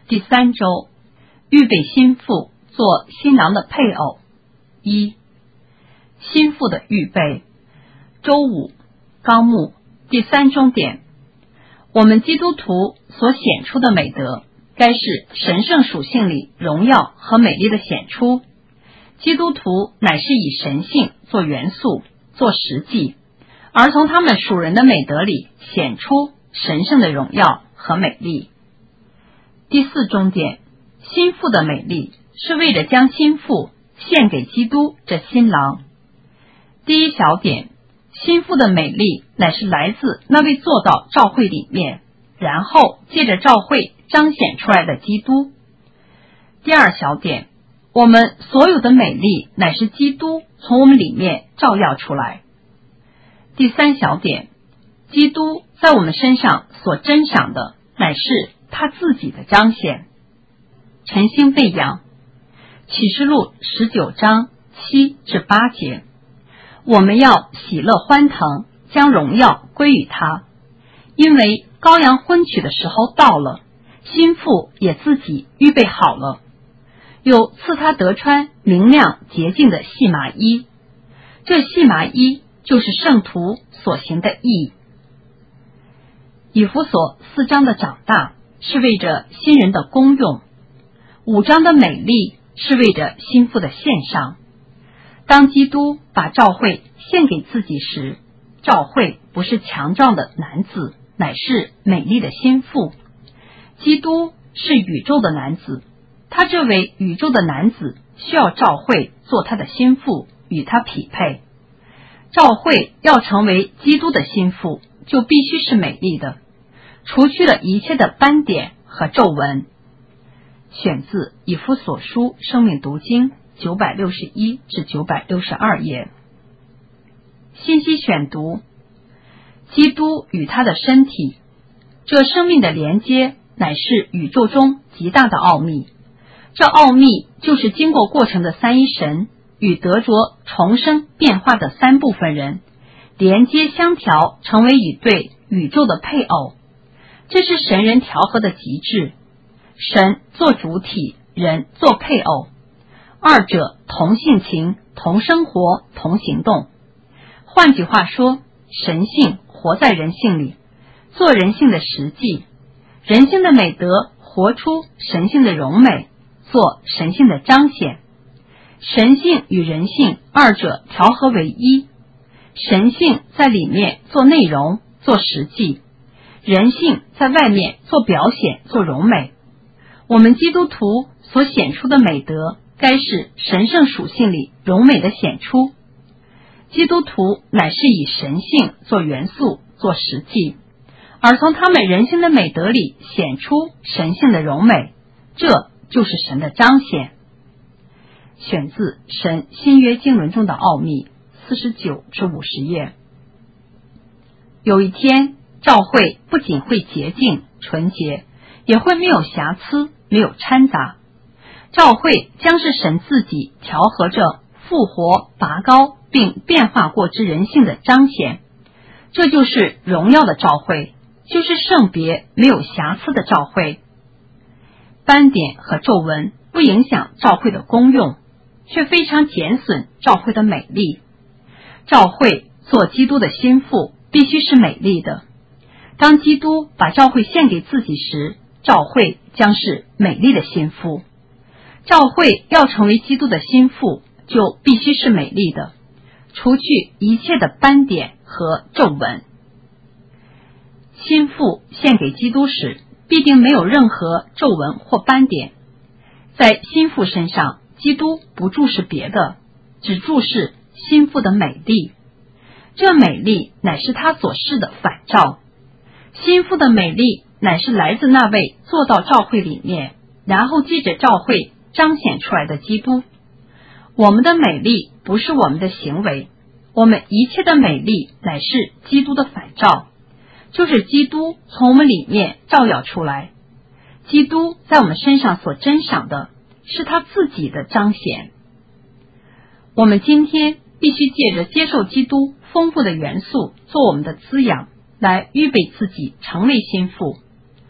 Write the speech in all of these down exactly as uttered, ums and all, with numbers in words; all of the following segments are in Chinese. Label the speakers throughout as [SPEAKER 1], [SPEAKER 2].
[SPEAKER 1] 第三周，预备新妇做新郎的配偶。一、新妇的预备。周五，纲目第三中点，我们基督徒所显出的美德，该是神圣属性里荣耀和美丽的显出。基督徒乃是以神性做元素，做实际，而从他们属人的美德里显出神圣的荣耀和美丽。第四中点，新妇的美丽是为着将新妇献给基督这新郎。第一小点，新妇的美丽乃是来自那位坐到召会里面，然后借着召会彰显出来的基督。第二小点，我们所有的美丽乃是基督从我们里面照耀出来。第三小点，基督在我们身上所珍赏的乃是他自己的彰显。晨星喂养，启示录十九章七至八节，我们要喜乐欢腾，将荣耀归于他，因为羔羊婚娶的时候到了，新妇也自己预备好了，有赐他得穿明亮洁净的细麻衣，这细麻衣就是圣徒所行的义。以弗所四章的长大是为着新人的功用，五章的美丽是为着新妇的献上。当基督把召会献给自己时，召会不是强壮的男子，乃是美丽的新妇。基督是宇宙的男子，他这位宇宙的男子需要召会做他的新妇，与他匹配。召会要成为基督的新妇，就必须是美丽的，除去了一切的斑点和皱纹。选自以弗所书生命读经九百六十一至九百六十二页。信息选读：基督与他的身体，这生命的连接乃是宇宙中极大的奥秘。这奥秘就是经过过程的三一神与得着重生变化的三部分人连接相调，成为一对宇宙的配偶。这是神人调和的极致，神做主体，人做配偶，二者同性情，同生活，同行动。换句话说，神性活在人性里，做人性的实际，人性的美德活出神性的荣美，做神性的彰显。神性与人性二者调和为一，神性在里面做内容，做实际，人性在外面做表显，做荣美。我们基督徒所显出的美德，该是神圣属性里荣美的显出。基督徒乃是以神性做元素，做实际，而从他们人性的美德里显出神性的荣美，这就是神的彰显。选自神新约经纶中的奥秘四十九至五十页。有一天，召会不仅会洁净纯洁，也会没有瑕疵，没有掺杂。召会将是神自己调和着复活拔高并变化过之人性的彰显，这就是荣耀的召会，就是圣别没有瑕疵的召会。斑点和皱纹不影响召会的功用，却非常减损召会的美丽。召会做基督的心腹，必须是美丽的。当基督把召会献给自己时，召会将是美丽的心腹。召会要成为基督的心腹，就必须是美丽的，除去一切的斑点和皱纹。心腹献给基督时，必定没有任何皱纹或斑点。在心腹身上，基督不注视别的，只注视心腹的美丽。这美丽乃是他所示的反照。心腹的美丽乃是来自那位坐到召会里面，然后借着召会彰显出来的基督。我们的美丽不是我们的行为，我们一切的美丽乃是基督的反照，就是基督从我们里面照耀出来。基督在我们身上所珍赏的是他自己的彰显。我们今天必须借着接受基督丰富的元素做我们的滋养，来预备自己成为心腹。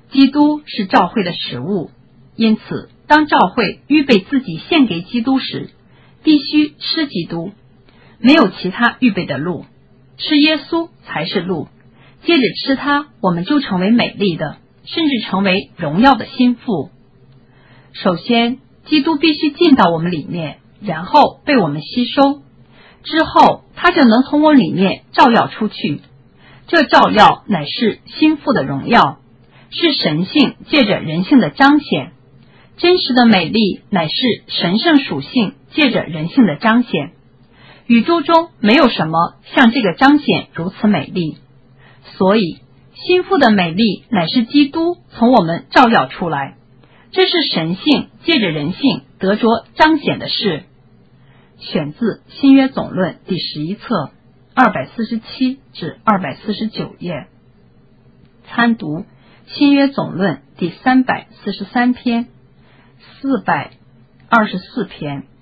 [SPEAKER 1] 基督是教会的食物，因此当教会预备自己献给基督时，必须吃基督，没有其他预备的路，吃耶稣才是路。接着吃它，我们就成为美丽的，甚至成为荣耀的心腹。首先，基督必须进到我们里面，然后被我们吸收，之后他就能从我里面照耀出去。这照耀乃是心腹的荣耀，是神性借着人性的彰显。真实的美丽乃是神圣属性借着人性的彰显。宇宙中没有什么像这个彰显如此美丽，所以心腹的美丽乃是基督从我们照耀出来，这是神性借着人性得着彰显的事。选自新约总论第十一册二百四十七至二百四十九页，参读新约总论第三百四十三篇、四百二十四篇。